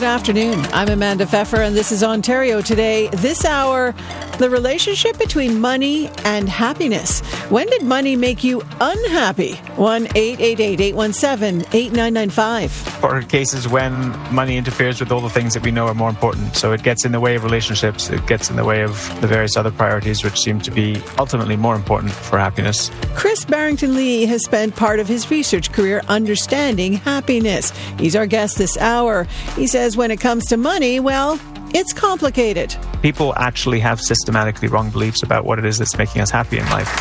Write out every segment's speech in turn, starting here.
Good afternoon. I'm Amanda Pfeffer, and this is Ontario Today. This hour, the relationship between money and happiness. When did money make you unhappy? 1-888-817-8995. For cases when money interferes with all the things that we know are more important. So it gets in the way of relationships. It gets in the way of the various other priorities, which seem to be ultimately more important for happiness. Chris Barrington-Lee has spent part of his research career understanding happiness. He's our guest this hour. He says when it comes to money, well, it's complicated. People actually have systematically wrong beliefs about what it is that's making us happy in life.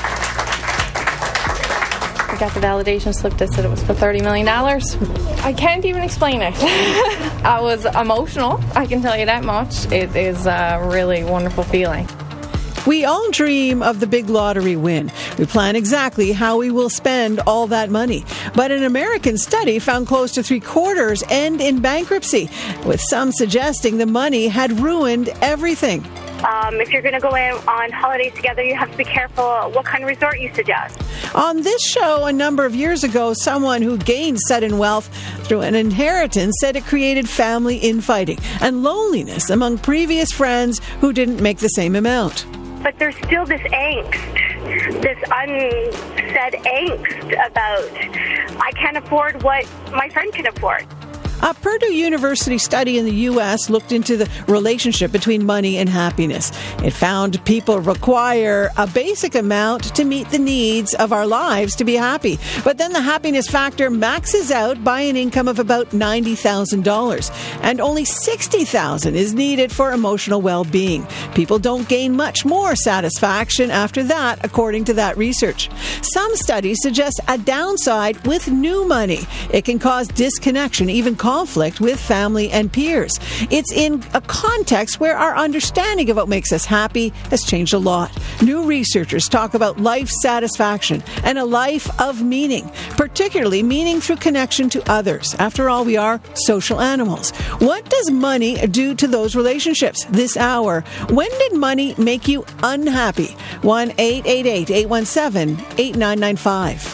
I got the validation slip that said it was for $30 million. I can't even explain it. I was emotional, I can tell you that much. It is a really wonderful feeling. We all dream of the big lottery win. We plan exactly how we will spend all that money. But an American study found close to 3/4 end in bankruptcy, with some suggesting the money had ruined everything. If you're going to go on holidays together, you have to be careful what kind of resort you suggest. On this show a number of years ago, someone who gained sudden wealth through an inheritance said it created family infighting and loneliness among previous friends who didn't make the same amount. But there's still this angst, this unsaid angst about, I can't afford what my friend can afford. A Purdue University study in the U.S. looked into the relationship between money and happiness. It found people require a basic amount to meet the needs of our lives to be happy. But then the happiness factor maxes out by an income of about $90,000. And only $60,000 is needed for emotional well-being. People don't gain much more satisfaction after that, according to that research. Some studies suggest a downside with new money. It can cause disconnection, even conflict with family and peers. It's in a context where our understanding of what makes us happy has changed a lot. New researchers talk about life satisfaction and a life of meaning, particularly meaning through connection to others. After all, we are social animals. What does money do to those relationships? This hour, when did money make you unhappy? 1-888-817-8995.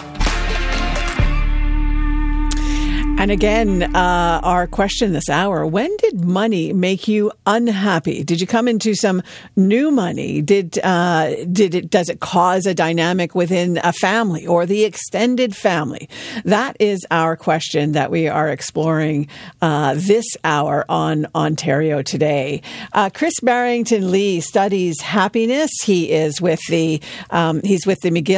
And again, our question this hour, when did money make you unhappy? Did you come into some new money? Does it cause a dynamic within a family or the extended family? That is our question that we are exploring this hour on Ontario Today. Chris Barrington-Lee studies happiness. He is with the he's a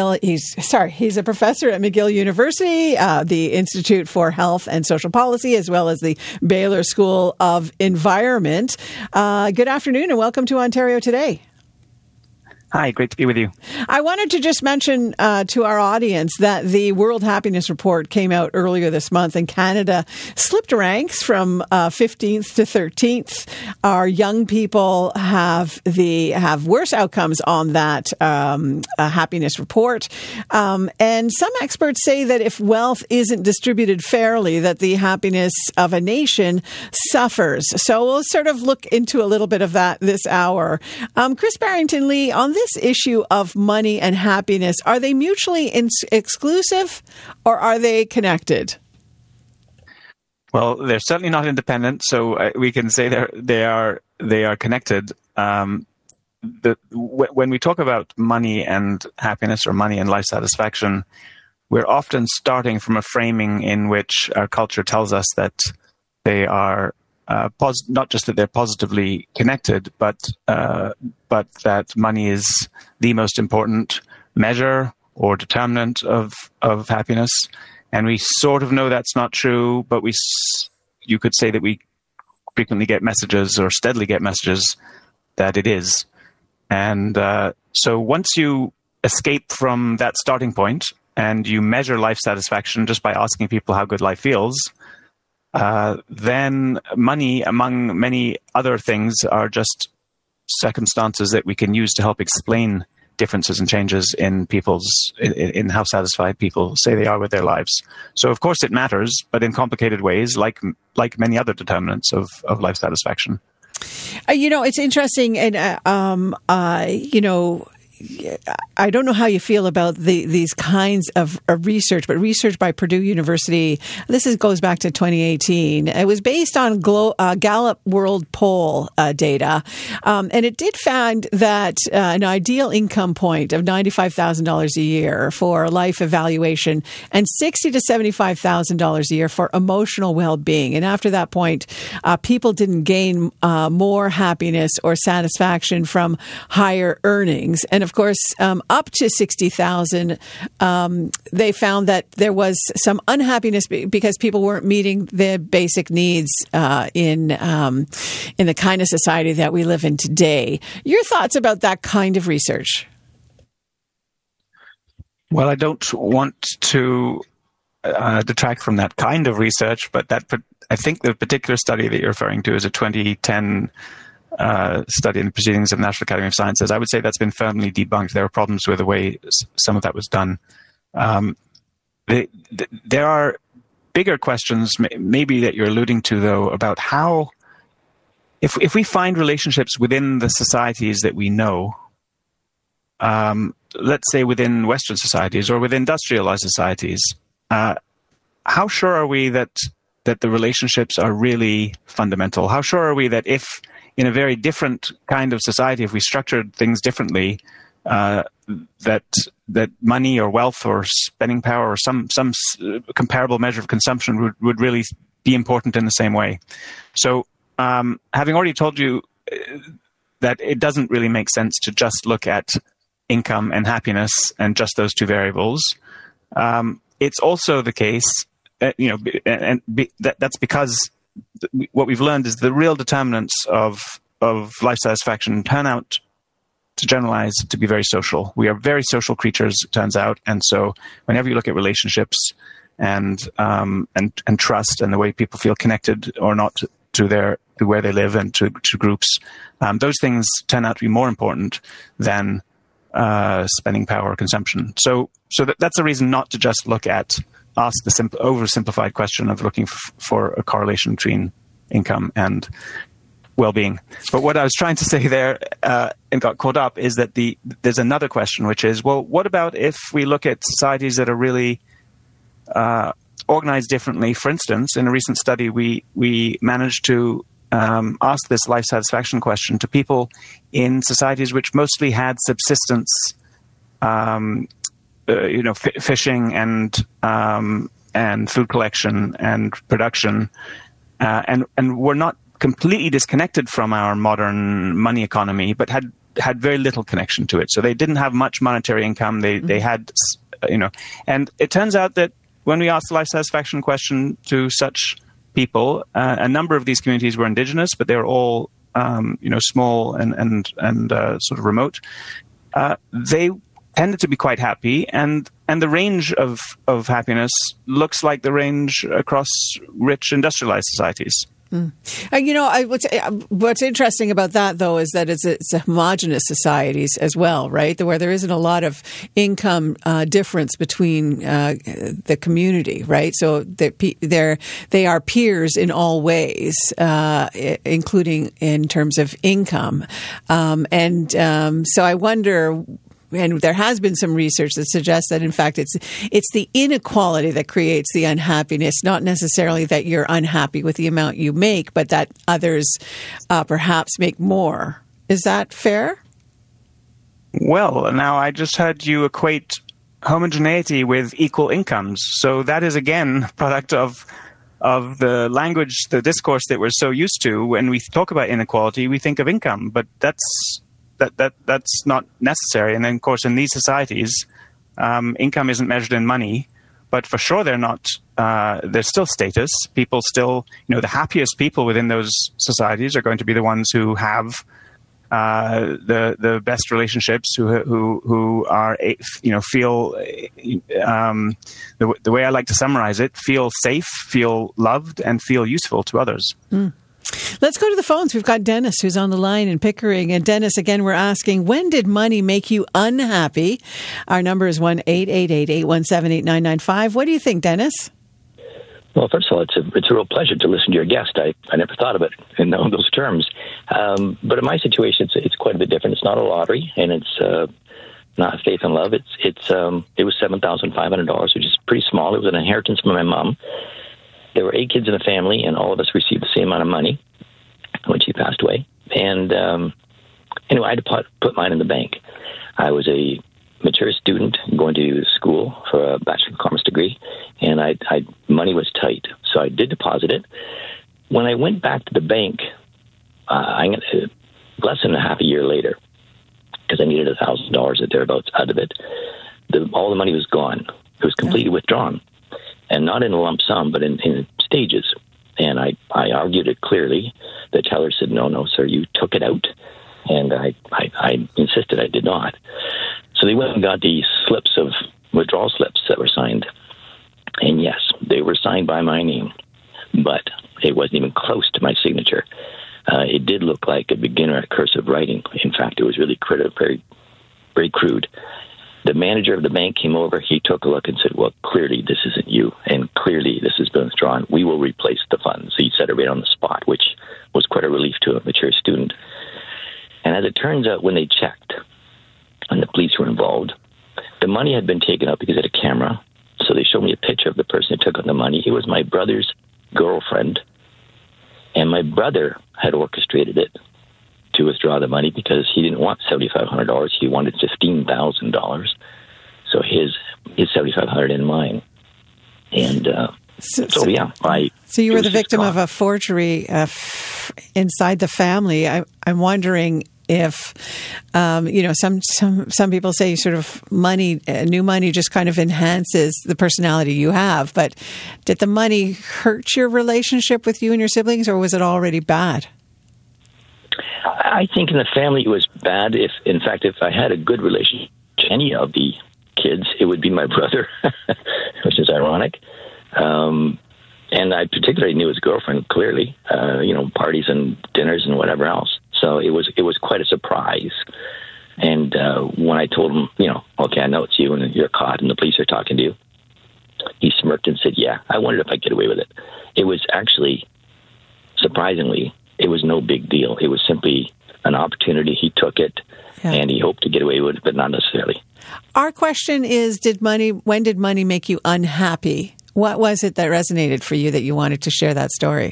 professor at McGill University, the Institute for Health and Social Policy, as well as the Baylor School of Environment. Good afternoon and welcome to Ontario Today. Hi, great to be with you. I wanted to just mention to our audience that the World Happiness Report came out earlier this month, and Canada slipped ranks from 15th to 13th. Our young people have worse outcomes on that happiness report. And some experts say that if wealth isn't distributed fairly, that the happiness of a nation suffers. So we'll sort of look into a little bit of that this hour. Chris Barrington-Lee, on this issue of money and happiness, are they mutually exclusive or are they connected? Well, they're certainly not independent, so we can say they are connected. When we talk about money and happiness or money and life satisfaction, we're often starting from a framing in which our culture tells us that they are not just that they're positively connected, but that money is the most important measure or determinant of happiness. And we sort of know that's not true, but you could say that we frequently get messages or steadily get messages that it is. And so once you escape from that starting point and you measure life satisfaction just by asking people how good life feels, then money, among many other things, are just circumstances that we can use to help explain differences and changes in in how satisfied people say they are with their lives. So, of course, it matters, but in complicated ways, like many other determinants of life satisfaction. It's interesting, and I don't know how you feel about these kinds of research, but research by Purdue University, goes back to 2018. It was based on Gallup World Poll data, and it did find that an ideal income point of $95,000 a year for life evaluation and $60,000 to $75,000 a year for emotional well-being. And after that point, people didn't gain more happiness or satisfaction from higher earnings. And of course, up to $60,000, they found that there was some unhappiness because people weren't meeting their basic needs in the kind of society that we live in today. Your thoughts about that kind of research? Well, I don't want to detract from that kind of research, but I think the particular study that you're referring to is a 2010 study in the Proceedings of the National Academy of Sciences. I would say that's been firmly debunked. There are problems with the way some of that was done. There are bigger questions, maybe that you're alluding to, though, about how, if we find relationships within the societies that we know, let's say within Western societies or within industrialized societies, how sure are we that the relationships are really fundamental? How sure are we that if in a very different kind of society, if we structured things differently, that money or wealth or spending power or some comparable measure of consumption would really be important in the same way? So, having already told you that it doesn't really make sense to just look at income and happiness and just those two variables, it's also the case, that's because what we've learned is the real determinants of life satisfaction turn out to generalize to be very social. We are very social creatures, it turns out, and so whenever you look at relationships and trust and the way people feel connected or not to where they live and to groups, those things turn out to be more important than spending power or consumption. So that's a reason not to just ask the oversimplified question of looking for a correlation between income and well-being. But what I was trying to say there and got caught up is that there's another question, which is, well, what about if we look at societies that are really organized differently? For instance, in a recent study, we managed to ask this life satisfaction question to people in societies which mostly had subsistence, fishing and food collection and production, and were not completely disconnected from our modern money economy, but had very little connection to it. So they didn't have much monetary income. They had, and it turns out that when we asked the life satisfaction question to such people, a number of these communities were indigenous, but they were all, small and sort of remote. They tended to be quite happy, and the range of happiness looks like the range across rich industrialized societies. What's interesting about that, though, is that it's a homogenous societies as well, right? Where there isn't a lot of income difference between the community, right? So they are peers in all ways, including in terms of income. So I wonder. And there has been some research that suggests that, in fact, it's the inequality that creates the unhappiness, not necessarily that you're unhappy with the amount you make, but that others perhaps make more. Is that fair? Well, now I just heard you equate homogeneity with equal incomes. So that is, again, a product of the language, the discourse that we're so used to. When we talk about inequality, we think of income, but that's not necessary. And then, of course, in these societies, income isn't measured in money, but for sure there's still status. People still, the happiest people within those societies are going to be the ones who have the best relationships, who are, feel, the way I like to summarize it, feel safe, feel loved, and feel useful to others. Mm. Let's go to the phones. We've got Dennis who's on the line in Pickering. And Dennis, again, we're asking, when did money make you unhappy? Our number is 1-888-817-8995. What do you think, Dennis? Well, first of all, it's a real pleasure to listen to your guest. I never thought of it in those terms. But in my situation, it's quite a bit different. It's not a lottery, and it's not faith and love. It was $7,500, which is pretty small. It was an inheritance from my mom. There were 8 kids in the family, and all of us received the same amount of money when she passed away. And anyway, I had to put mine in the bank. I was a mature student going to school for a Bachelor of Commerce degree, and money was tight, so I did deposit it. When I went back to the bank, less than a half a year later, because I needed $1,000 or thereabouts out of it, all the money was gone. It was completely withdrawn, and not in a lump sum, but in stages. And I argued it clearly. The teller said, no, sir, you took it out. And I insisted I did not. So they went and got the withdrawal slips that were signed. And yes, they were signed by my name, but it wasn't even close to my signature. It did look like a beginner at cursive writing. In fact, it was really very, very crude. The manager of the bank came over. He took a look and said, well, clearly this isn't you, and clearly this has been withdrawn. We will replace the funds. So he said it right on the spot, which was quite a relief to a mature student. And as it turns out, when they checked, and the police were involved, the money had been taken out because it had a camera. So they showed me a picture of the person who took out the money. He was my brother's girlfriend, and my brother had orchestrated it to withdraw the money because he didn't want $7,500. He wanted $15,000. So his $7,500 in mine. And so you were the victim of a forgery inside the family. I'm wondering if, some people say sort of new money just kind of enhances the personality you have. But did the money hurt your relationship with you and your siblings, or was it already bad? I think in the family it was bad. If I had a good relationship with any of the kids, it would be my brother, which is ironic. And I particularly knew his girlfriend clearly, parties and dinners and whatever else. So it was quite a surprise. And when I told him, okay, I know it's you and you're caught and the police are talking to you, he smirked and said, yeah, I wondered if I'd get away with it. It was actually, surprisingly, it was no big deal. It was simply an opportunity. He took it, and he hoped to get away with it, but not necessarily. Our question is, when did money make you unhappy? What was it that resonated for you that you wanted to share that story?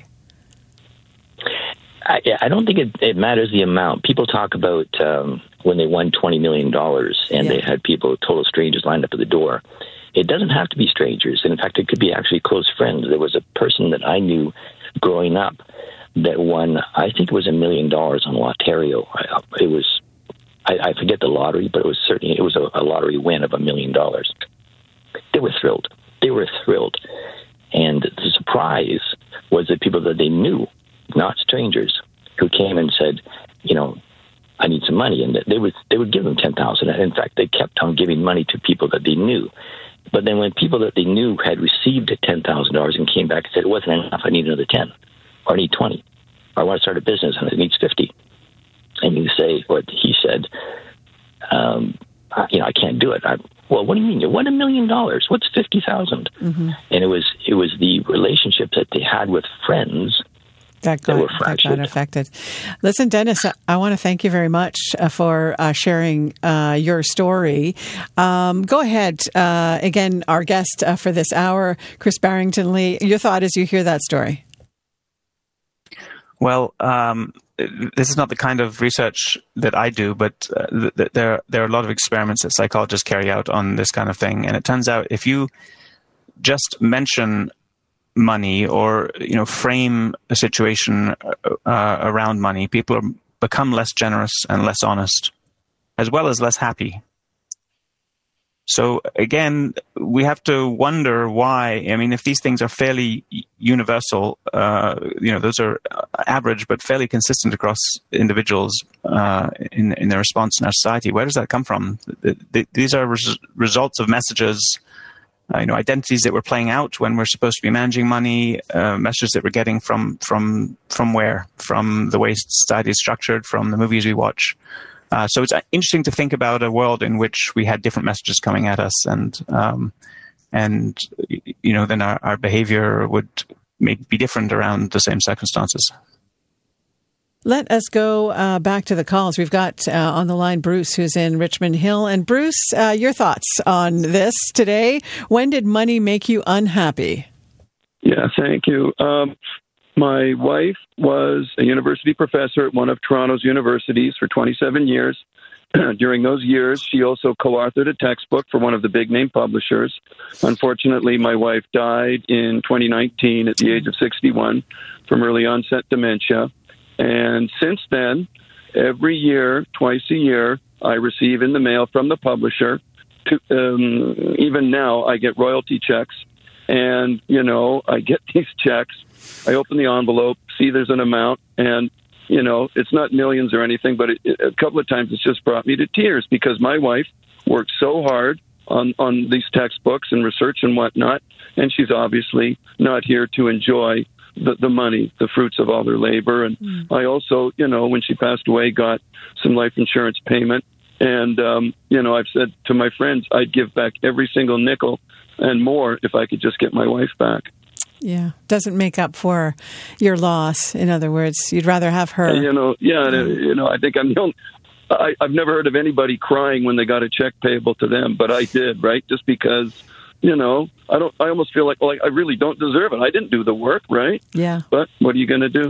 I don't think it matters the amount. People talk about when they won $20 million and they had people, total strangers, lined up at the door. It doesn't have to be strangers. In fact, it could be actually close friends. There was a person that I knew growing up that won, I think it was $1 million on Lotterio. I forget the lottery, but it was a lottery win of $1 million. They were thrilled. And the surprise was the people that they knew, not strangers, who came and said, I need some money. And they would give them $10,000. In fact, they kept on giving money to people that they knew. But then when people that they knew had received $10,000 and came back and said, it wasn't enough, I need another 10, or I need 20, or I want to start a business and it needs 50. And you say, or he said, I can't do it. Well, what do you mean? You won $1 million. What's 50,000? Mm-hmm. And it was the relationship that they had with friends that got affected. Listen, Dennis, I want to thank you very much for sharing your story. Go ahead. Again, our guest for this hour, Chris Barrington-Lee, your thought as you hear that story. Well, this is not the kind of research that I do, but there are a lot of experiments that psychologists carry out on this kind of thing. And it turns out if you just mention money or, frame a situation around money, people become less generous and less honest, as well as less happy. So again, we have to wonder why. I mean, if these things are fairly universal, those are average but fairly consistent across individuals in their response in our society. Where does that come from? These are results of messages, identities that we're playing out when we're supposed to be managing money, messages that we're getting from where? From the way society is structured, from the movies we watch. So it's interesting to think about a world in which we had different messages coming at us, and then our behavior would be different around the same circumstances. Let us go back to the calls. We've got on the line Bruce, who's in Richmond Hill. And Bruce, your thoughts on this today. When did money make you unhappy? Yeah, thank you. My wife was a university professor at one of Toronto's universities for 27 years. During those years, she also co-authored a textbook for one of the big-name publishers. Unfortunately, my wife died in 2019 at the age of 61 from early-onset dementia. And since then, every year, twice a year, I receive in the mail from the publisher. Even now, I get royalty checks. And, I get these checks. I open the envelope, see there's an amount, and it's not millions or anything, but a couple of times it's just brought me to tears because my wife worked so hard on these textbooks and research and whatnot, and she's obviously not here to enjoy the money, the fruits of all their labor. And I also, when she passed away, got some life insurance payment. And, I've said to my friends, I'd give back every single nickel and more if I could just get my wife back. Yeah, doesn't make up for your loss. In other words, you'd rather have her. I think I'm the only. I've never heard of anybody crying when they got a check payable to them, but I did, right? Just because, I almost feel like I really don't deserve it. I didn't do the work, right? Yeah. But what are you going to do?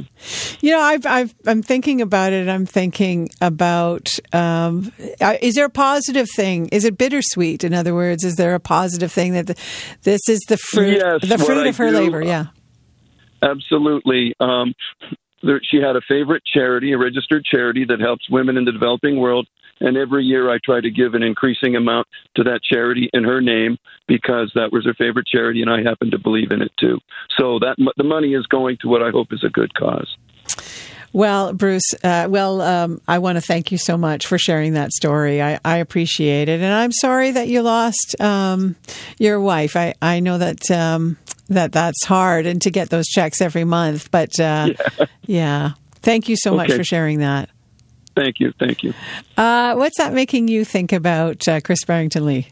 I'm thinking about it. I'm thinking about, is there a positive thing? Is it bittersweet? In other words, is there a positive thing that this is the fruit, of her labor? Yeah. Absolutely. She had a favorite charity, a registered charity that helps women in the developing world. And every year I try to give an increasing amount to that charity in her name because that was her favorite charity and I happen to believe in it too. So the money is going to what I hope is a good cause. Well, Bruce, I want to thank you so much for sharing that story. I appreciate it. And I'm sorry that you lost your wife. I know that that's hard and to get those checks every month. But yeah. Thank you so much for sharing that. Thank you. What's that making you think about, Chris Barrington-Lee?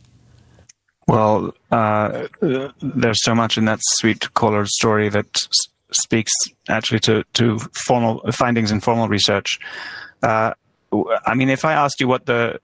Well, there's so much in that sweet caller's story that speaks actually to formal findings in formal research. If I asked you what the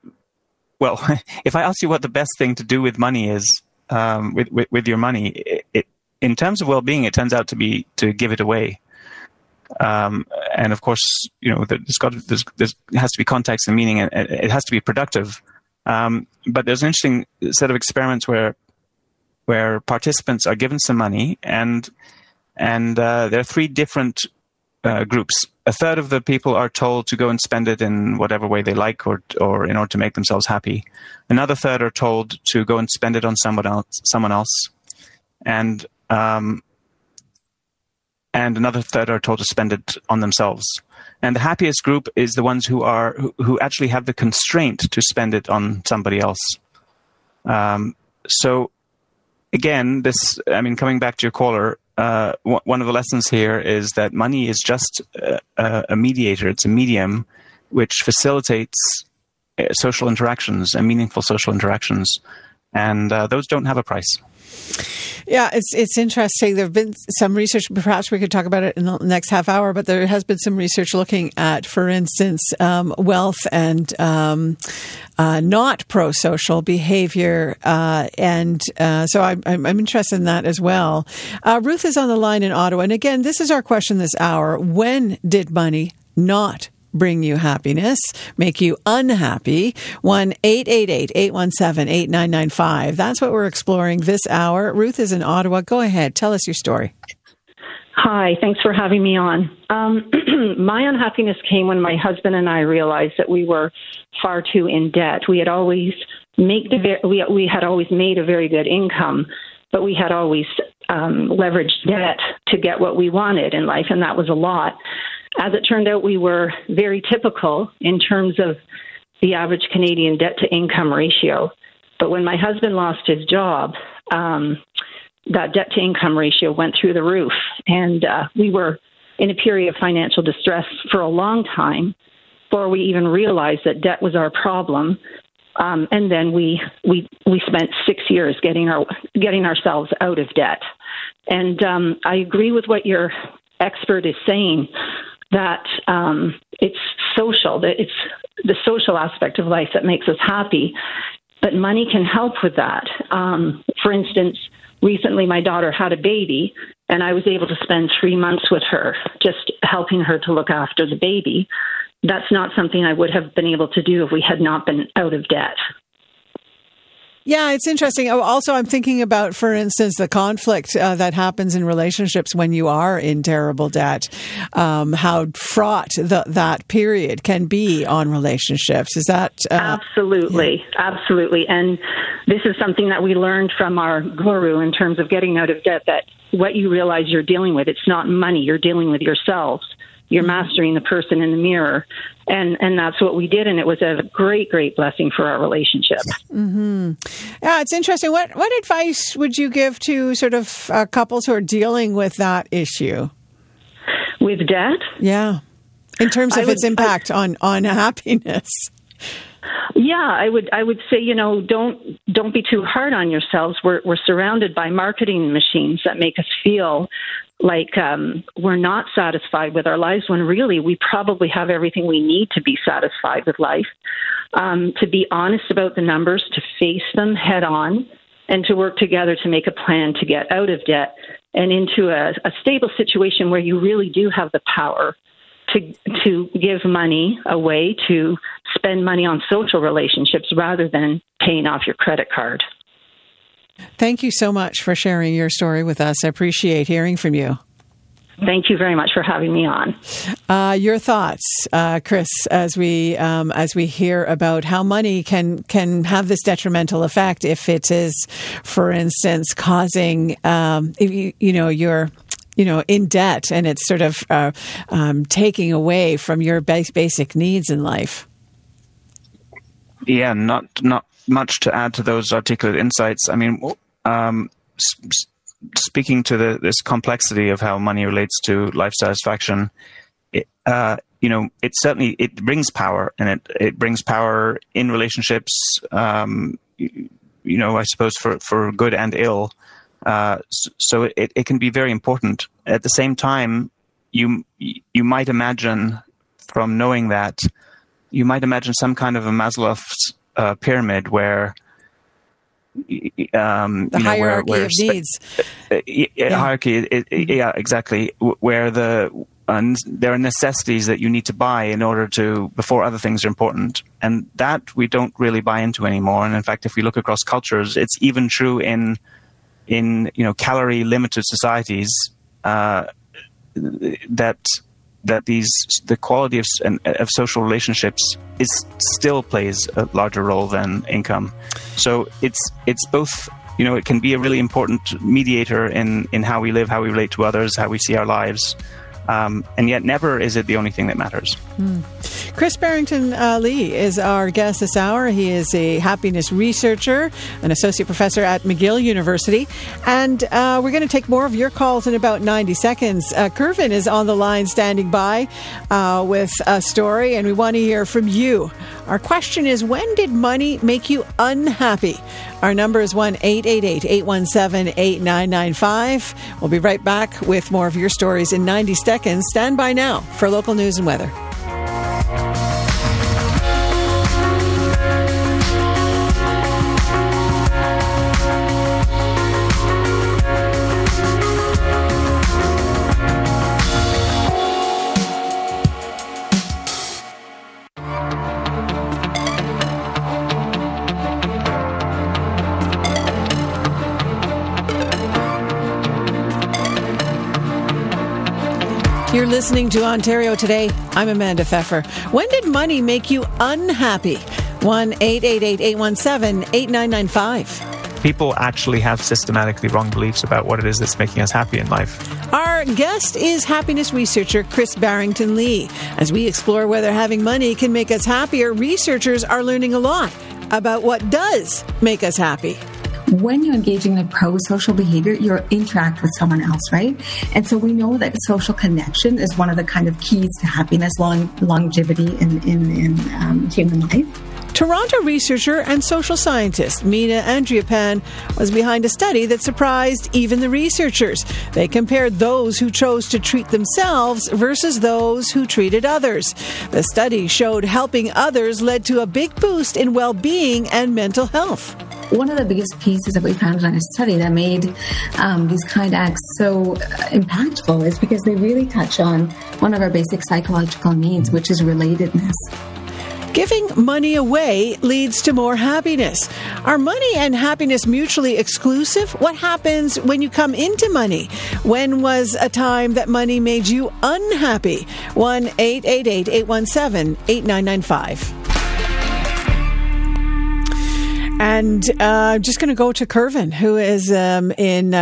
best thing to do with money is, with your money, in terms of well-being, it turns out to be to give it away. And of course, there has to be context and meaning, and it has to be productive. But there's an interesting set of experiments where participants are given some money, and there are three different groups. A third of the people are told to go and spend it in whatever way they like, or in order to make themselves happy. Another third are told to go and spend it on someone else, and another third are told to spend it on themselves. And the happiest group is the ones who actually have the constraint to spend it on somebody else. So again, coming back to your caller, one of the lessons here is that money is just a mediator. It's a medium which facilitates social interactions and meaningful social interactions. And those don't have a price. Yeah, it's interesting. There have been some research, perhaps we could talk about it in the next half hour, but there has been some research looking at, for instance, wealth and not pro-social behavior. So I'm interested in that as well. Ruth is on the line in Ottawa. And again, this is our question this hour. When did money not bring you happiness, make you unhappy? 1-888-817-8995. That's what we're exploring this hour. Ruth is in Ottawa. Go ahead. Tell us your story. Hi. Thanks for having me on. My unhappiness came when my husband and I realized that we were far too in debt. We had always made a very good income, but we had always leveraged debt to get what we wanted in life, and that was a lot. As it turned out, we were very typical in terms of the average Canadian debt-to-income ratio. But when my husband lost his job, that debt-to-income ratio went through the roof. And we were in a period of financial distress for a long time before we even realized that debt was our problem. And then we spent 6 years getting ourselves out of debt. And I agree with what your expert is saying. that it's social, that it's the social aspect of life that makes us happy. But money can help with that. For instance, recently my daughter had a baby, and I was able to spend 3 months with her, just helping her to look after the baby. That's not something I would have been able to do if we had not been out of debt. Yeah, it's interesting. Also, I'm thinking about, for instance, the conflict that happens in relationships when you are in terrible debt, how fraught that period can be on relationships. Is that... Absolutely. Yeah. Absolutely. And this is something that we learned from our guru in terms of getting out of debt, that what you realize you're dealing with, it's not money, you're dealing with yourselves. You're mastering the person in the mirror. And that's what we did. And it was a great, great blessing for our relationship. Mm-hmm. Yeah, it's interesting. What advice would you give to sort of couples who are dealing with that issue? With debt? Yeah. In terms of its impact on happiness. Yeah, I would say, don't be too hard on yourselves. We're surrounded by marketing machines that make us feel like we're not satisfied with our lives, when really we probably have everything we need to be satisfied with life. To be honest about the numbers, to face them head on, and to work together to make a plan to get out of debt and into a stable situation where you really do have the power to give money away, to spend money on social relationships rather than paying off your credit card. Thank you so much for sharing your story with us. I appreciate hearing from you. Thank you very much for having me on. Your thoughts, Chris, as we hear about how money can have this detrimental effect if it is, for instance, causing you're in debt, and it's sort of taking away from your basic needs in life. Yeah, not much to add to those articulate insights. I mean, speaking to this complexity of how money relates to life satisfaction, it certainly brings power, and it brings power in relationships. I suppose for good and ill. So it can be very important. At the same time, you might imagine, from knowing that, you might imagine some kind of a Maslow's pyramid where the hierarchy of needs. Hierarchy, exactly. Where there are necessities that you need to buy before other things are important, and that we don't really buy into anymore. And in fact, if we look across cultures, it's even true in calorie limited societies that the quality of social relationships still plays a larger role than income. So it's both. It can be a really important mediator in how we live, how we relate to others, how we see our lives. And yet never is it the only thing that matters. Chris Barrington-Lee is our guest this hour. He is a happiness researcher, an associate professor at McGill University. And we're going to take more of your calls in about 90 seconds. Kervin is on the line standing by with a story, and we want to hear from you. Our question is, when did money make you unhappy? Our number is 1-888-817-8995. We'll be right back with more of your stories in 90 seconds. Stand by now for local news and weather. You're listening to Ontario Today. I'm Amanda Pfeffer. When did money make you unhappy? 1-888-817-8995. People actually have systematically wrong beliefs about what it is that's making us happy in life. Our guest is happiness researcher Chris Barrington-Lee. As we explore whether having money can make us happier, researchers are learning a lot about what does make us happy. When you're engaging in pro-social behavior, you interact with someone else, right? And so we know that social connection is one of the kind of keys to happiness, longevity in human life. Toronto researcher and social scientist Mina Andriapan was behind a study that surprised even the researchers. They compared those who chose to treat themselves versus those who treated others. The study showed helping others led to a big boost in well-being and mental health. One of the biggest pieces that we found in a study that made these kind acts so impactful is because they really touch on one of our basic psychological needs, which is relatedness. Giving money away leads to more happiness. Are money and happiness mutually exclusive? What happens when you come into money? When was a time that money made you unhappy? 1-888-817-8995. And just going to go to Kervin, who is in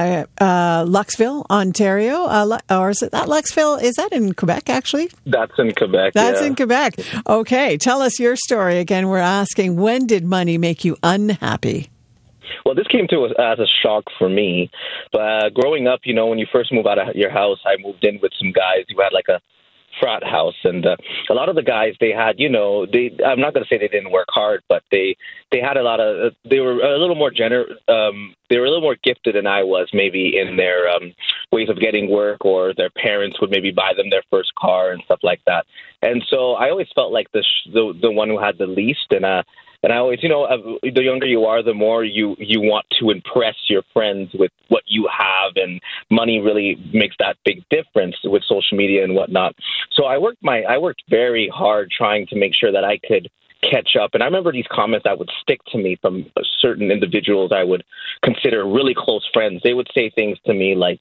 Luxville, Ontario. Or is it that Luxville? Is that in Quebec, actually? That's in Quebec, That's in Quebec. Okay, tell us your story. Again, we're asking, when did money make you unhappy? Well, this came to us as a shock for me. But growing up, when you first move out of your house, I moved in with some guys who had like a frat house, and a lot of the guys, they had, I'm not going to say they didn't work hard, but they had a lot of, they were a little more they were a little more gifted than I was, maybe in their ways of getting work, or their parents would maybe buy them their first car and stuff like that. And so I always felt like the one who had the least, and I always, the younger you are, the more you want to impress your friends with what you have, and money really makes that big difference with social media and whatnot. So I worked very hard trying to make sure that I could catch up. And I remember these comments that would stick to me from certain individuals I would consider really close friends. They would say things to me like,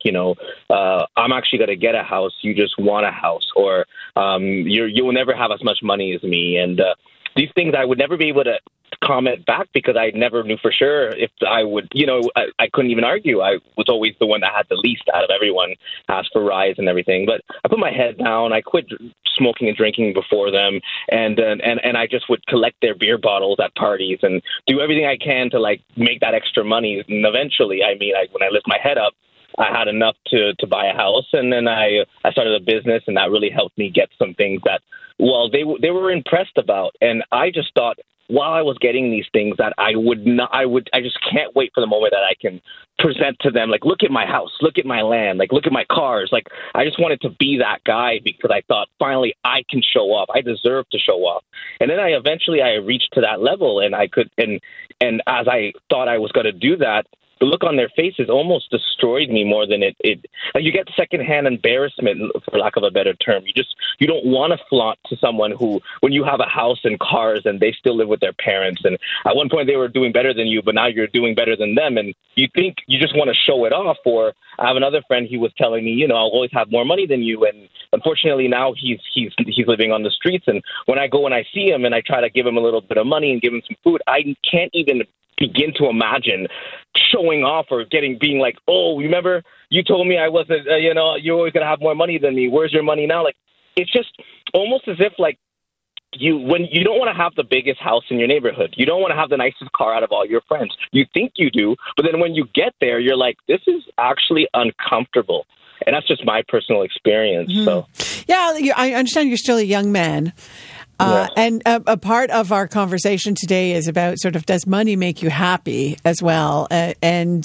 I'm actually going to get a house. You just want a house, or you will never have as much money as me. And these things I would never be able to comment back, because I never knew for sure if I would, I couldn't even argue. I was always the one that had the least out of everyone, asked for rise and everything. But I put my head down. I quit smoking and drinking before them, and I just would collect their beer bottles at parties and do everything I can to like make that extra money. And eventually, when I lift my head up, I had enough to buy a house, and then I started a business, and that really helped me get some things that, well, they were impressed about. And I just thought, while I was getting these things, that I just can't wait for the moment that I can present to them, like, look at my house, look at my land, like, look at my cars. Like, I just wanted to be that guy, because I thought, finally, I can show off. I deserve to show off. And then I reached to that level, and I could, and as I thought I was going to do that, the look on their faces almost destroyed me more than it like, you get secondhand embarrassment, for lack of a better term. You don't want to flaunt to someone who, when you have a house and cars and they still live with their parents, and at one point they were doing better than you, but now you're doing better than them, and you think you just want to show it off. Or I have another friend, he was telling me, I'll always have more money than you, and unfortunately now he's living on the streets, and when I go and I see him and I try to give him a little bit of money and give him some food, I can't even begin to imagine showing off or being like, oh, remember you told me I wasn't, you're always going to have more money than me. Where's your money now? Like, it's just almost as if like when you don't want to have the biggest house in your neighborhood, you don't want to have the nicest car out of all your friends. You think you do, but then when you get there, you're like, this is actually uncomfortable. And that's just my personal experience. Mm-hmm. So, yeah, I understand you're still a young man. Yes. And a part of our conversation today is about sort of, does money make you happy as well? And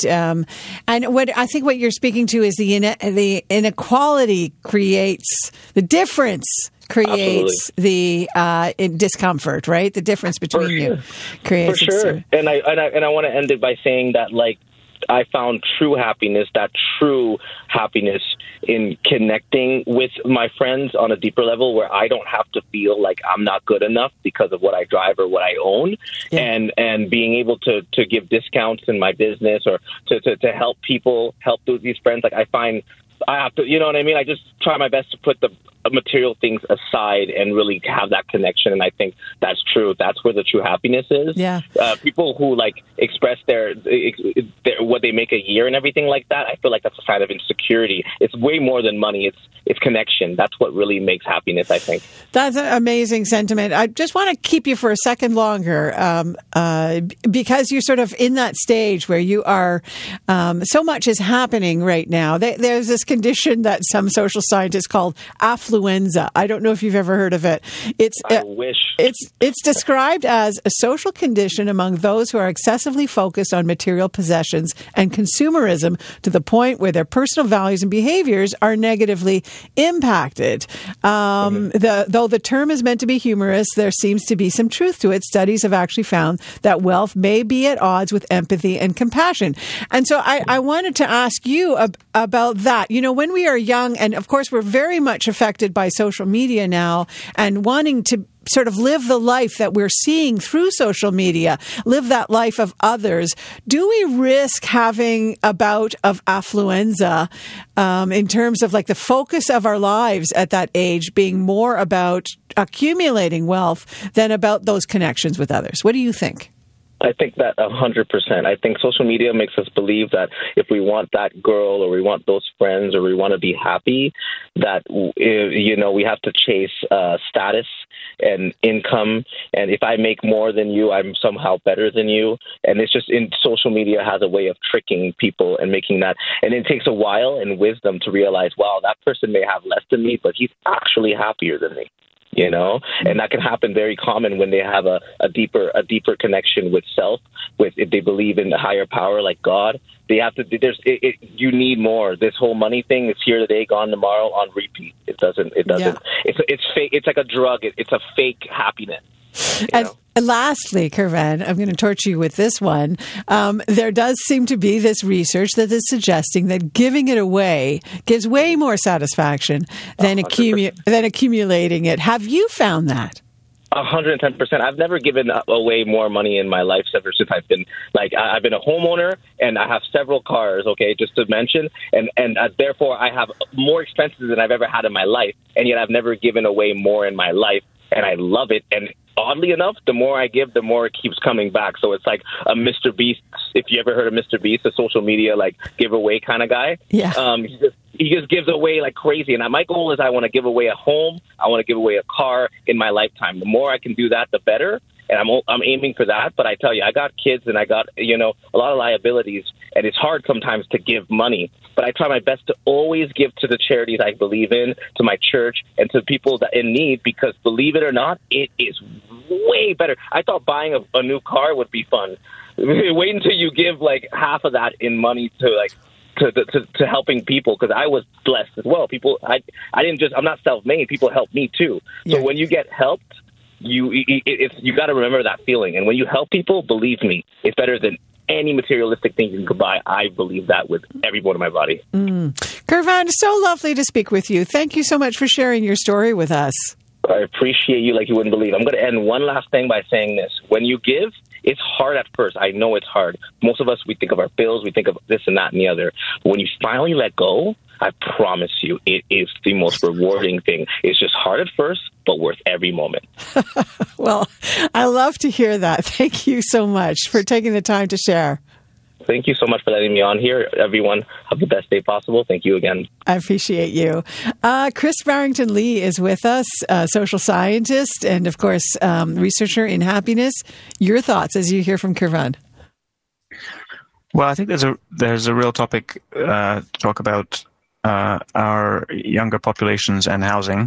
what I think what you're speaking to is the inequality creates the difference. Creates Absolutely. The discomfort, right? The difference between you creates. For sure. And I want to end it by saying that, like, I found that true happiness in connecting with my friends on a deeper level, where I don't have to feel like I'm not good enough because of what I drive or what I own, and being able to give discounts in my business, or to help these friends. Like, I find I have to, you know what I mean? I just try my best to put the material things aside and really have that connection. And I think that's true. That's where the true happiness is. Yeah. People who like express their what they make a year and everything like that, I feel like that's a sign of insecurity. It's way more than money. It's connection. That's what really makes happiness, I think. That's an amazing sentiment. I just want to keep you for a second longer, because you're sort of in that stage where you are, so much is happening right now. There's this condition that some social scientists call affluence affluenza. I don't know if you've ever heard of it. I wish. It's described as a social condition among those who are excessively focused on material possessions and consumerism to the point where their personal values and behaviors are negatively impacted. Though the term is meant to be humorous, there seems to be some truth to it. Studies have actually found that wealth may be at odds with empathy and compassion. And so I wanted to ask you about that. You know, when we are young, and of course we're very much affected by social media now, and wanting to sort of live the life that we're seeing through social media, live that life of others, do we risk having a bout of affluenza in terms of like the focus of our lives at that age being more about accumulating wealth than about those connections with others? What do you think? I think that 100%. I think social media makes us believe that if we want that girl or we want those friends or we want to be happy, that, you know, we have to chase status and income. And if I make more than you, I'm somehow better than you. And it's just social media has a way of tricking people and making that. And it takes a while and wisdom to realize, wow, that person may have less than me, but he's actually happier than me. You know, and that can happen very common when they have a deeper connection with self, if they believe in the higher power like God. They have to. You need more. This whole money thing is here today, gone tomorrow, on repeat. It doesn't. Yeah. It's fake. It's like a drug. It's a fake happiness. And lastly, Kirvan, I'm going to torture you with this one. There does seem to be this research that is suggesting that giving it away gives way more satisfaction than accumulating it. Have you found that? 110%. I've never given away more money in my life ever since I've been I've been a homeowner and I have several cars. Okay, just to mention, and therefore I have more expenses than I've ever had in my life, and yet I've never given away more in my life, and I love it. And oddly enough, the more I give, the more it keeps coming back. So it's like a Mr. Beast. If you ever heard of Mr. Beast, a social media giveaway kind of guy. Yeah. He just gives away like crazy. And my goal is I want to give away a home. I want to give away a car in my lifetime. The more I can do that, the better. And I'm aiming for that. But I tell you, I got kids and I got, a lot of liabilities. And it's hard sometimes to give money. But I try my best to always give to the charities I believe in, to my church, and to people that in need, because believe it or not, it is way better. I thought buying a new car would be fun. Wait until you give half of that in money to helping people, because I was blessed as well. People, I'm not self-made. People help me too. So when you get helped, you got to remember that feeling. And when you help people, believe me, it's better than any materialistic thing you can buy. I believe that with every bone in my body. Kirvan, so lovely to speak with you. Thank you so much for sharing your story with us. I appreciate you like you wouldn't believe. I'm going to end one last thing by saying this. When you give, it's hard at first. I know it's hard. Most of us, we think of our bills, we think of this and that and the other. But when you finally let go, I promise you, it is the most rewarding thing. It's just hard at first, but worth every moment. Well, I love to hear that. Thank you so much for taking the time to share. Thank you so much for letting me on here. Everyone, have the best day possible. Thank you again. I appreciate you. Chris Barrington Lee is with us, social scientist and, of course, researcher in happiness. Your thoughts as you hear from Kirvan? Well, I think there's a real topic to talk about our younger populations and housing.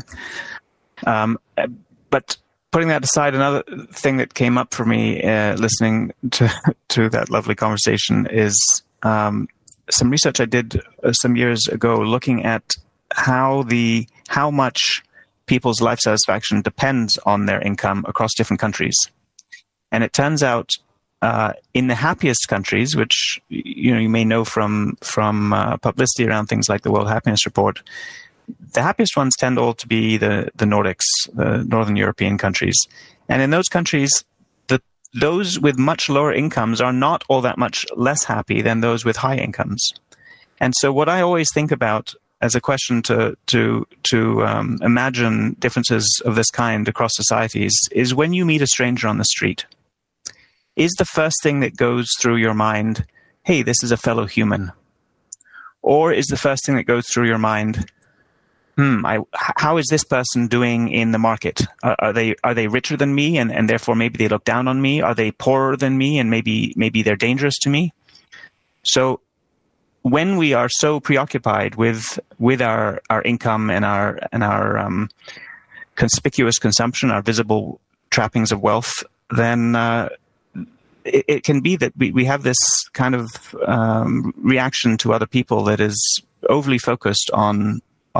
But putting that aside, another thing that came up for me listening to that lovely conversation is some research I did some years ago looking at how much people's life satisfaction depends on their income across different countries. And it turns out in the happiest countries, which you may know from publicity around things like the World Happiness Report, the happiest ones tend all to be the Nordics, the Northern European countries. And in those countries, those with much lower incomes are not all that much less happy than those with high incomes. And so what I always think about as a question to imagine differences of this kind across societies is when you meet a stranger on the street, is the first thing that goes through your mind, hey, this is a fellow human? Or is the first thing that goes through your mind, how is this person doing in the market? Are they richer than me and therefore maybe they look down on me? Are they poorer than me and maybe they're dangerous to me? So when we are so preoccupied with our income and our conspicuous consumption, our visible trappings of wealth, then it can be that we have this kind of reaction to other people that is overly focused on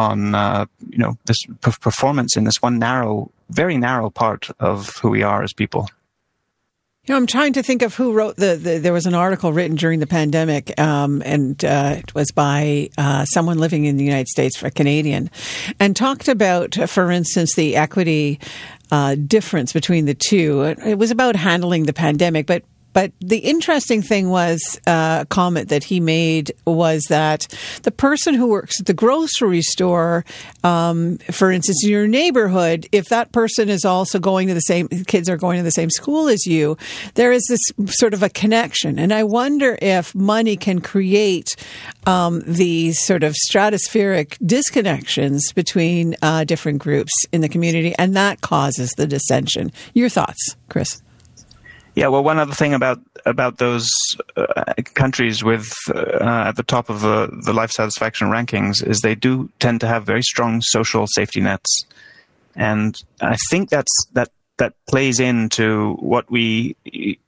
this performance in this one very narrow part of who we are as people. I'm trying to think of who wrote there was an article written during the pandemic, and it was by someone living in the United States, a Canadian, and talked about, for instance, the equity difference between the two. It was about handling the pandemic, but the interesting thing was a comment that he made was that the person who works at the grocery store, for instance, in your neighborhood, if that person is also kids are going to the same school as you, there is this sort of a connection. And I wonder if money can create these sort of stratospheric disconnections between different groups in the community, and that causes the dissension. Your thoughts, Chris? Yeah, well, one other thing about those countries with at the top of the life satisfaction rankings is they do tend to have very strong social safety nets, and I think that plays into what we,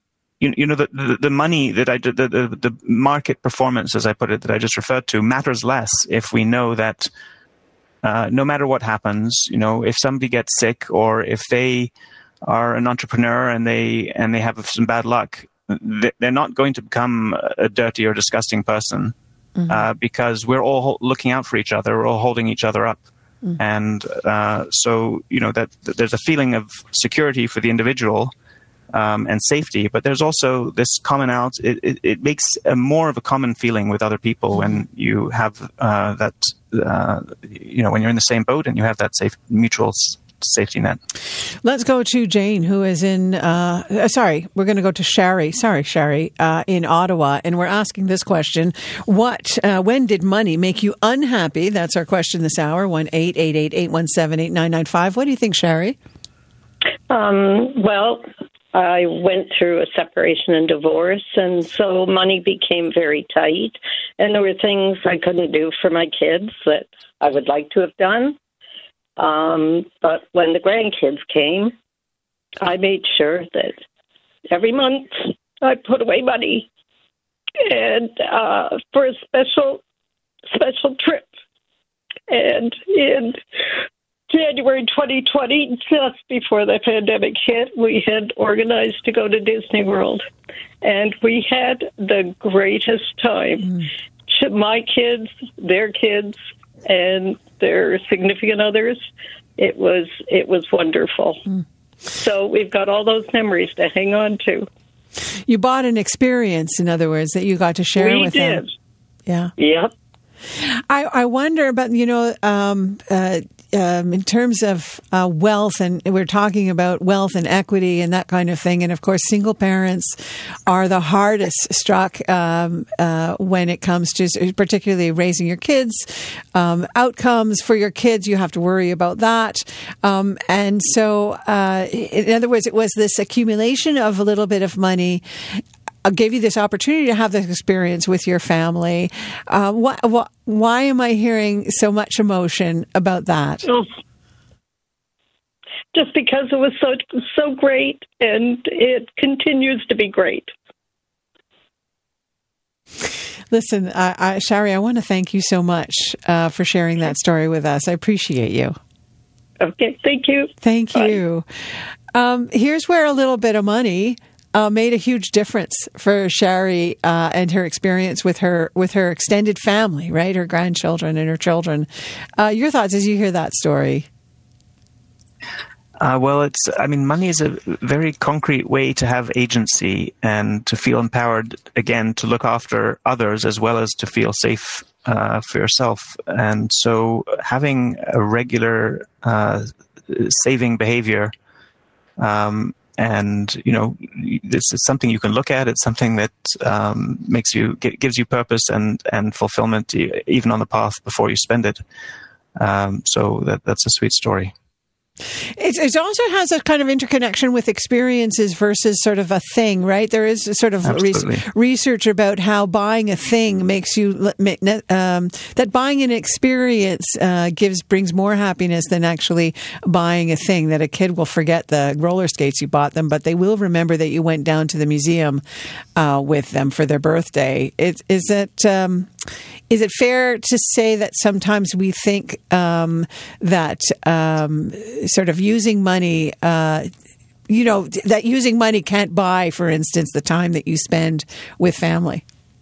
the money that the market performance, as I put it, that I just referred to, matters less if we know that no matter what happens, if somebody gets sick or if they are an entrepreneur and they have some bad luck, they're not going to become a dirty or disgusting person, because we're all looking out for each other, we're all holding each other up, and so that there's a feeling of security for the individual and safety, but there's also this it makes more of a common feeling with other people when you have that when you're in the same boat and you have that mutual safety net. Let's go to Jane, who is in, we're going to go to Shari. Sorry, Shari, in Ottawa. And we're asking this question. When did money make you unhappy? That's our question this hour, 1-888-817-8995. What do you think, Shari? Well, I went through a separation and divorce, and so money became very tight. And there were things I couldn't do for my kids that I would like to have done. But when the grandkids came, I made sure that every month I put away money and for a special trip. And in January 2020, just before the pandemic hit, we had organized to go to Disney World. And we had the greatest time. My kids, their kids, and their significant others, it was wonderful. So we've got all those memories to hang on to. You bought an experience, in other words, that you got to share with them. We did. Yeah. Yep. I wonder about, in terms of wealth, and we're talking about wealth and equity and that kind of thing. And of course, single parents are the hardest struck when it comes to particularly raising your kids. Outcomes for your kids, you have to worry about that. And so, in other words, it was this accumulation of a little bit of money gave you this opportunity to have this experience with your family. Why am I hearing so much emotion about that? Just because it was so great, and it continues to be great. Listen, Shari, I want to thank you so much for sharing that story with us. I appreciate you. Okay, thank you. Thank you. Here's where a little bit of money made a huge difference for Shari and her experience with her extended family, right? Her grandchildren and her children. Your thoughts as you hear that story? Well, money is a very concrete way to have agency and to feel empowered, again, to look after others as well as to feel safe for yourself. And so having a regular saving behavior, and this is something you can look at. It's something that gives you purpose and fulfillment, even on the path before you spend it. So that's a sweet story. It also has a kind of interconnection with experiences versus sort of a thing, right? There is sort of research about how buying a thing makes you that buying an experience brings more happiness than actually buying a thing. That a kid will forget the roller skates you bought them, but they will remember that you went down to the museum with them for their birthday. Is it fair to say that sometimes we think that sort of using money, that using money can't buy, for instance, the time that you spend with family?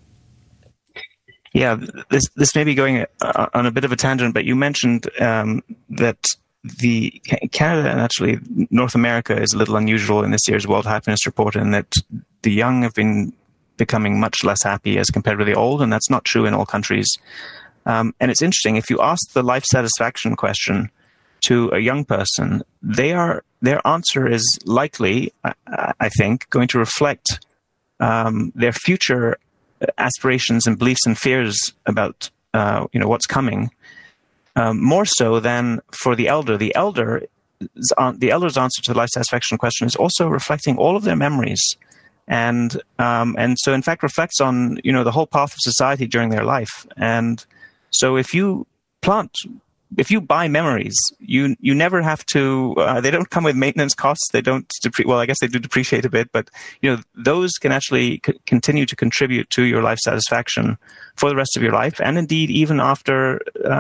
Yeah, this may be going on a bit of a tangent, but you mentioned that Canada and actually North America is a little unusual in this year's World Happiness Report, in that the young have been becoming much less happy as compared with the old, and that's not true in all countries. And it's interesting, if you ask the life satisfaction question to a young person, their answer is likely, I think, going to reflect their future aspirations and beliefs and fears about what's coming, more so than for the elder. The elder's answer to the life satisfaction question is also reflecting all of their memories. And so, in fact, reflects on, the whole path of society during their life. And so if you buy memories, you never have to, they don't come with maintenance costs. They don't, I guess they do depreciate a bit, but, those can actually continue to contribute to your life satisfaction for the rest of your life. And indeed, even after,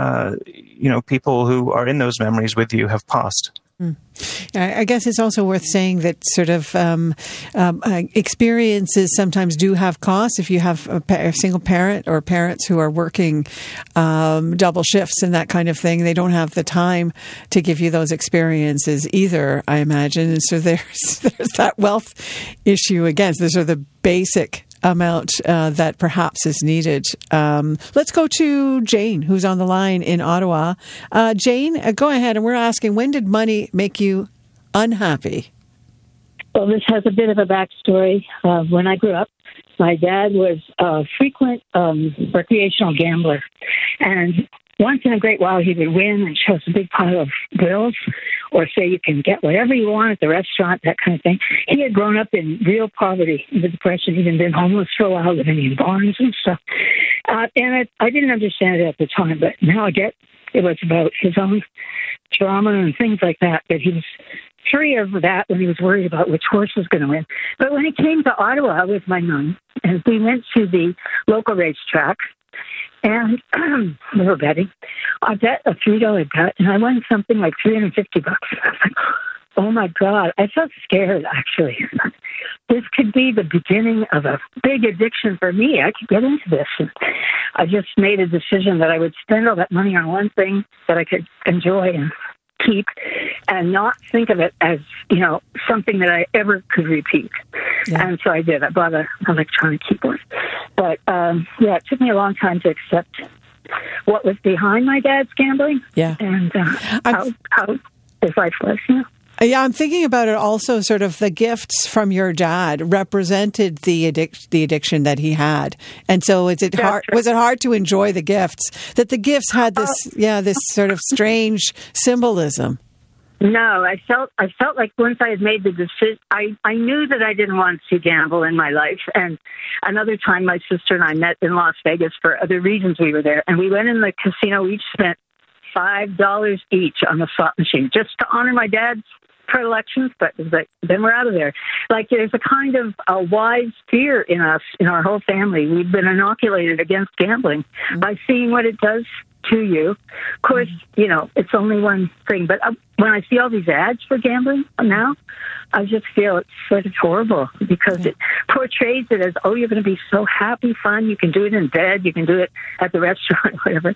people who are in those memories with you have passed. I guess it's also worth saying that sort of experiences sometimes do have costs. If you have a single parent or parents who are working double shifts and that kind of thing, they don't have the time to give you those experiences either, I imagine. And so there's that wealth issue again. So those are the basic amount that perhaps is needed. Let's go to Jane, who's on the line in Ottawa. Jane, go ahead. And we're asking, when did money make you unhappy? Well, this has a bit of a backstory. When I grew up, my dad was a frequent recreational gambler. And once in a great while, he would win and show us a big pile of bills, or say you can get whatever you want at the restaurant, that kind of thing. He had grown up in real poverty, in the Depression, even been homeless for a while, living in barns and stuff. And I didn't understand it at the time, but now I get it was about his own trauma and things like that, that he was free of that when he was worried about which horse was going to win. But when he came to Ottawa with my mom, and we went to the local racetrack, and we were betting. I bet a $3 bet, and I won something like $350. I was like, oh my God, I felt scared, actually. This could be the beginning of a big addiction for me. I could get into this. And I just made a decision that I would spend all that money on one thing that I could enjoy and keep, and not think of it as, something that I ever could repeat. Yeah. And so I did. I bought an electronic keyboard. But, it took me a long time to accept what was behind my dad's gambling. Yeah. And how his life was, Yeah, I'm thinking about it also, sort of the gifts from your dad represented the addiction that he had. And so was it hard to enjoy the gifts? That the gifts had this sort of strange symbolism. No, I felt like once I had made the decision, I knew that I didn't want to gamble in my life. And another time my sister and I met in Las Vegas for other reasons. We were there, and we went in the casino. We each spent $5 each on the slot machine just to honor my dad's predilections, but it was like, then we're out of there. Like, there's a kind of a wise fear in us, in our whole family. We've been inoculated against gambling by seeing what it does to you. Of course, it's only one thing, but when I see all these ads for gambling now, I just feel it's sort of horrible, because it portrays it as, oh, you're going to be so happy, fun, you can do it in bed, you can do it at the restaurant, whatever.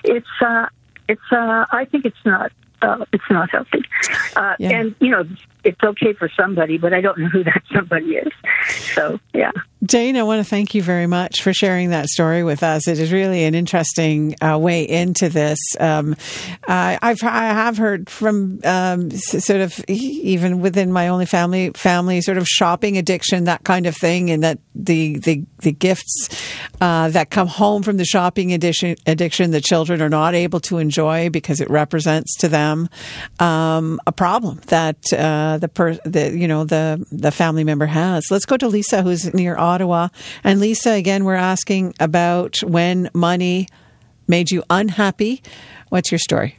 I think it's not healthy. And, it's okay for somebody, but I don't know who that somebody is. So, yeah. Jane, I want to thank you very much for sharing that story with us. It is really an interesting way into this. I have heard from sort of even within my own family sort of shopping addiction, that kind of thing, and that the gifts that come home from the shopping addiction, the children are not able to enjoy because it represents to them a problem that the family member has. Let's go to Lisa, who's near Ottawa. And Lisa, again, we're asking about when money made you unhappy. What's your story?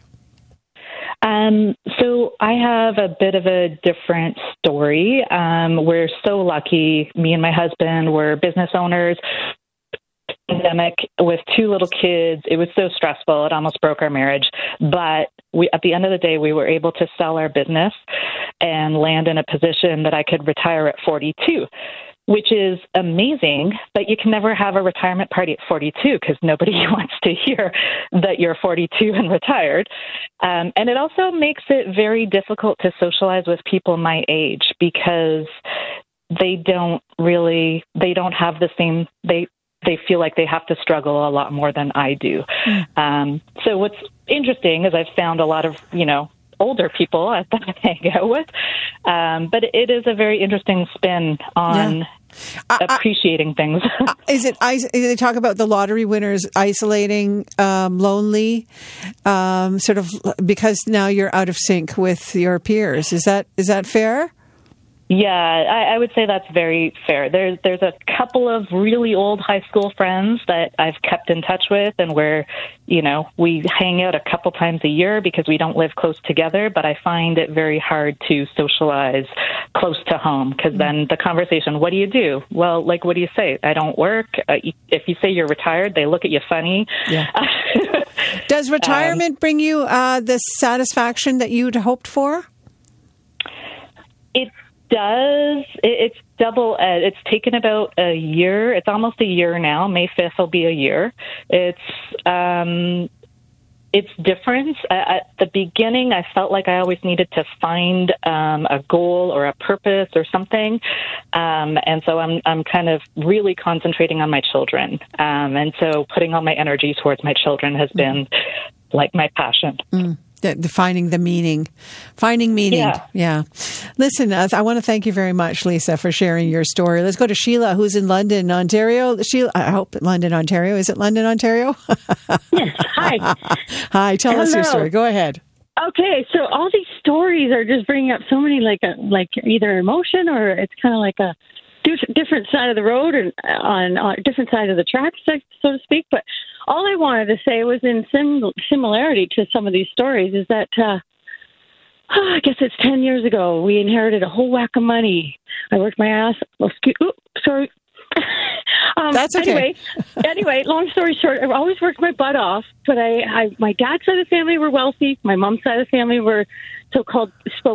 So I have a bit of a different story. We're so lucky. Me and my husband were business owners. Pandemic with 2 little kids. It was so stressful. It almost broke our marriage. But at the end of the day, we were able to sell our business and land in a position that I could retire at 42. Which is amazing, but you can never have a retirement party at 42 because nobody wants to hear that you're 42 and retired. And it also makes it very difficult to socialize with people my age because they don't have the same, they feel like they have to struggle a lot more than I do. So what's interesting is I've found a lot of, older people that I hang out with. But it is a very interesting spin on appreciating things. They talk about the lottery winners isolating, lonely, sort of because now you're out of sync with your peers. Is that fair? Yeah, I would say that's very fair. There's a couple of really old high school friends that I've kept in touch with, and where, we hang out a couple times a year because we don't live close together, but I find it very hard to socialize close to home because then the conversation, what do you do? Well, what do you say? I don't work. If you say you're retired, they look at you funny. Yeah. Does retirement bring you the satisfaction that you'd hoped for? It does. It's double ed. It's taken about a year. It's almost a year now. May 5th will be a year. It's different. At the beginning, I felt like I always needed to find a goal or a purpose or something. And so I'm kind of really concentrating on my children. And so putting all my energy towards my children has been like my passion. Finding meaning. Yeah. Listen, I want to thank you very much, Lisa, for sharing your story. Let's go to Sheila, who's in London, Ontario. Sheila, I hope London, Ontario. Is it London, Ontario? Yes. Hi. Hi. Tell us your story. Go ahead. Okay, so all these stories are just bringing up so many like either emotion or it's kind of like a different side of the road and on a different side of the tracks, so to speak. But all I wanted to say was in similarity to some of these stories is that I guess it's 10 years ago, we inherited a whole whack of money. I worked my ass. Sorry. That's okay. Anyway, long story short, I always worked my butt off, but my dad's side of the family were wealthy. My mom's side of the family were so-called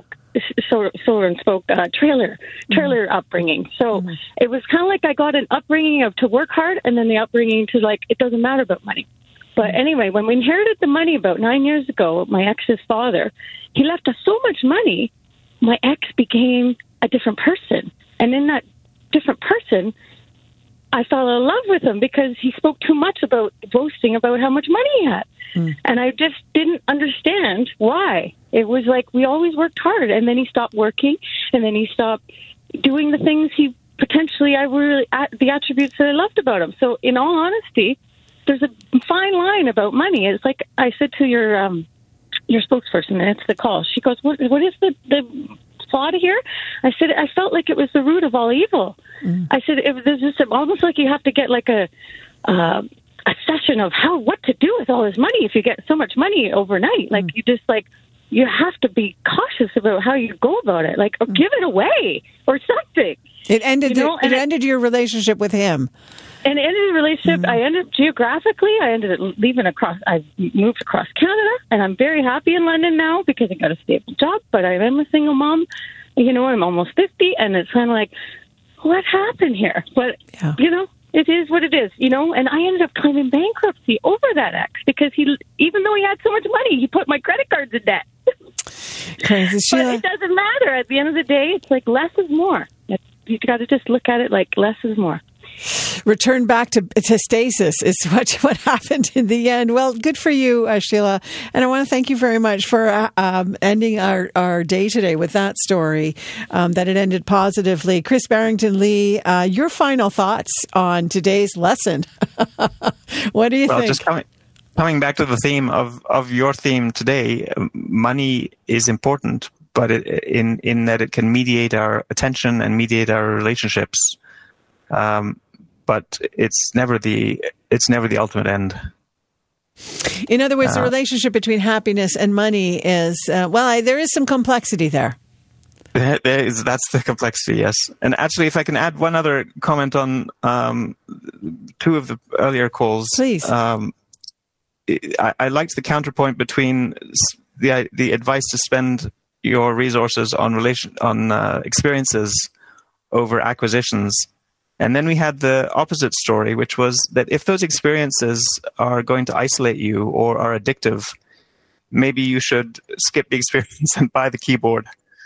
trailer upbringing. So it was kind of like I got an upbringing to work hard and then the upbringing to it doesn't matter about money. But anyway, when we inherited the money about 9 years ago, my ex's father, he left us so much money, my ex became a different person. And in that different person, I fell in love with him because he spoke too much about boasting about how much money he had. And I just didn't understand why. It was like we always worked hard, and then he stopped working, and then he stopped doing the things the attributes that I loved about him. So in all honesty, there's a fine line about money. It's like I said to your spokesperson, and it's the call. She goes, what is the plot here? I said, I felt like it was the root of all evil. I said, there's just almost like you have to get like a session of what to do with all this money if you get so much money overnight. Like you have to be cautious about how you go about it, or give it away or something. It ended. It ended your relationship with him. And it ended the relationship. I ended geographically. I ended up I moved across Canada, and I'm very happy in London now because I got a stable job. But I am a single mom. I'm almost 50, and it's kind of like, what happened here? But it is what it is, and I ended up claiming bankruptcy over that ex because even though he had so much money, he put my credit cards in debt. Crazy, Sheila. But it doesn't matter. At the end of the day, it's like less is more. You got to just look at it like less is more. return back to stasis is what happened in the end. Well, good for you, Sheila. And I want to thank you very much for ending our day today with that story, that it ended positively. Chris Barrington-Lee, your final thoughts on today's lesson. What do you think? Just coming back to the theme of your theme today, money is important, but in that it can mediate our attention and mediate our relationships. But it's never the ultimate end. In other words, the relationship between happiness and money is, there is some complexity there. That's the complexity, yes. And actually, if I can add one other comment on two of the earlier calls. Please. I liked the counterpoint between the advice to spend your resources on experiences over acquisitions. And then we had the opposite story, which was that if those experiences are going to isolate you or are addictive, maybe you should skip the experience and buy the keyboard.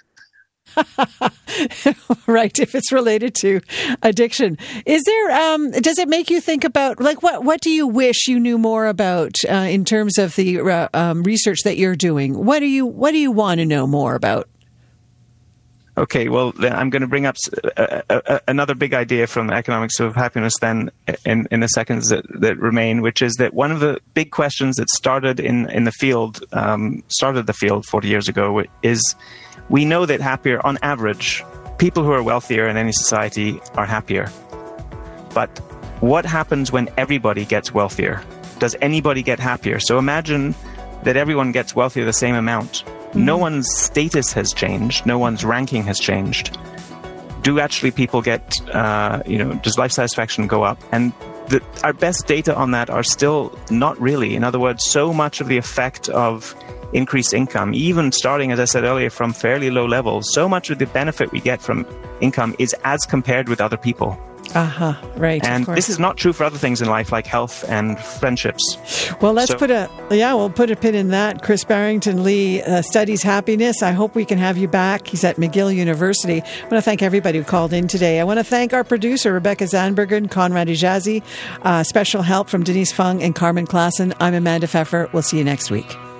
Right, if it's related to addiction. Is there does it make you think about, like, what do you wish you knew more about in terms of the research that you're doing? What do you want to know more about? Okay, well, then I'm going to bring up another big idea from Economics of Happiness then in the seconds that remain, which is that one of the big questions that started the field 40 years ago is, we know that on average, people who are wealthier in any society are happier. But what happens when everybody gets wealthier? Does anybody get happier? So imagine that everyone gets wealthier the same amount. No one's status has changed. No one's ranking has changed. Do actually people get, does life satisfaction go up? And our best data on that are still not really. In other words, so much of the effect of increased income, even starting, as I said earlier, from fairly low levels, so much of the benefit we get from income is as compared with other people. Right. And this is not true for other things in life, like health and friendships. Well, we'll put a pin in that. Chris Barrington-Lee studies happiness. I hope we can have you back. He's at McGill University. I want to thank everybody who called in today. I want to thank our producer, Rebecca Zandberger and Conrad Ijazi. Special help from Denise Fung and Carmen Klassen. I'm Amanda Pfeffer. We'll see you next week.